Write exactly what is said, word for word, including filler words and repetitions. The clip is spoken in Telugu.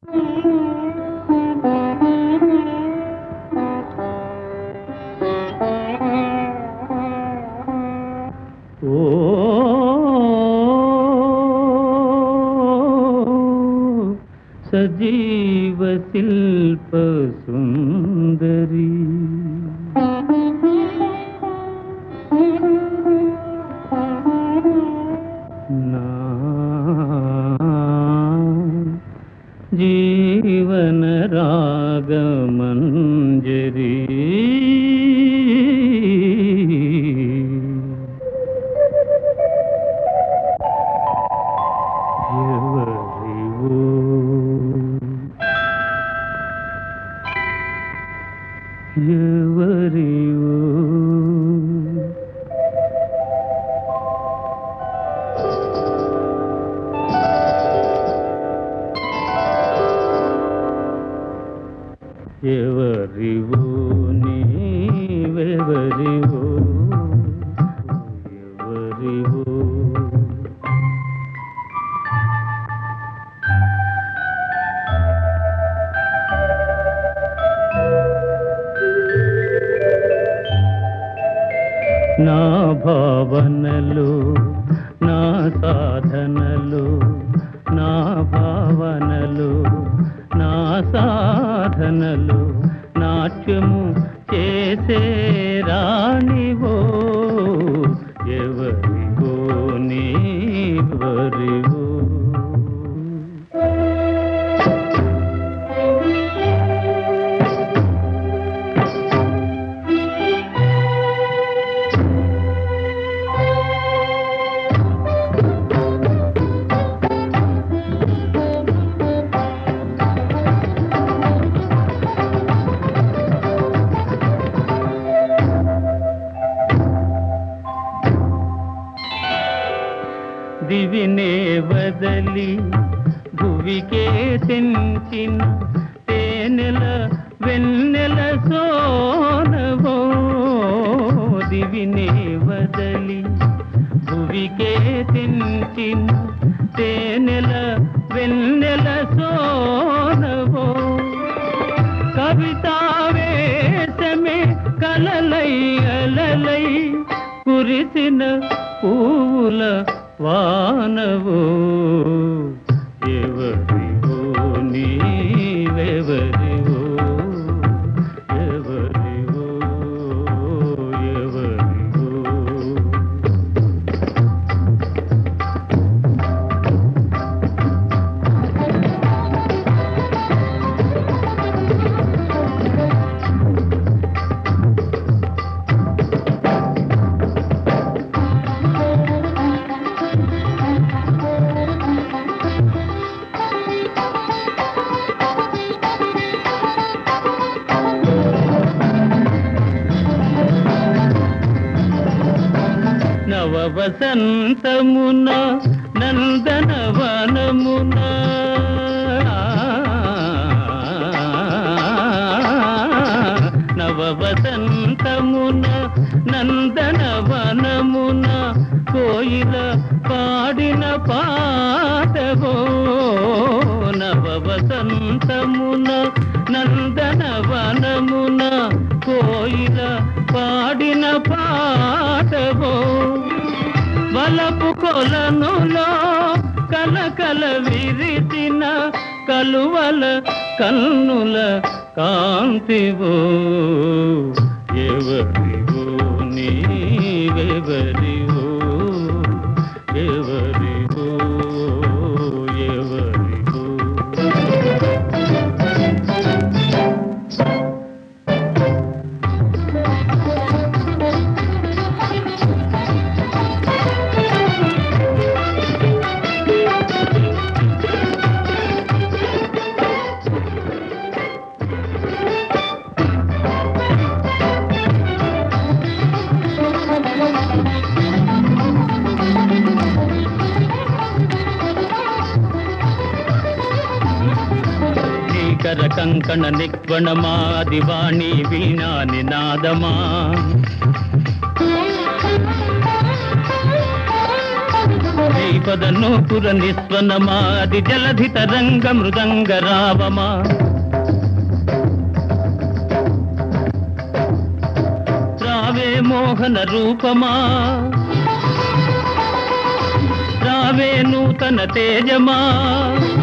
సజీవ శిల్ప సుందరి నా జీవన రాగమంజరి ఎవరివో ఎవరివో నీవెవరివో ఎవరివో నా భావనలు నా సాధనలు నా భావనలు నా సాధనలు నాట్యము చేసే రాణివో ఎవరివో నీవరివో దివినే వదలి భువికే తెంచిన తేనెల వెన్నెల సోనవో దివినే వదలి భువికే తెంచిన తేనెల వెన్నెల సోనవో కవితావేశమే కలలై అలలై కురిసిన పూల వానవో ఎవరివో నీవెవరివో ఎవరివో ఎవరివో నవ వసంతమున నందనవనమున నవ వసంతమున నందనవనమున కోయిల పాడిన పాటవో నవ వసంతమున నందనవనమున కోయిల పాడిన పాటవో వలపు కొలనులో కలకల విరిసిన కలువల కన్నుల కాంతివో ఎవరివో నీవెవరివో ఎవరివో ఎవరివో కర కంకణ నిక్వణమాదివాణి వీణా నినాదమా ద్వైపద నూపుర నిస్వనమా అది జలధి తరంగ మృదంగ రావమా రావే మోహన రూపమా రావే నూతన తేజమా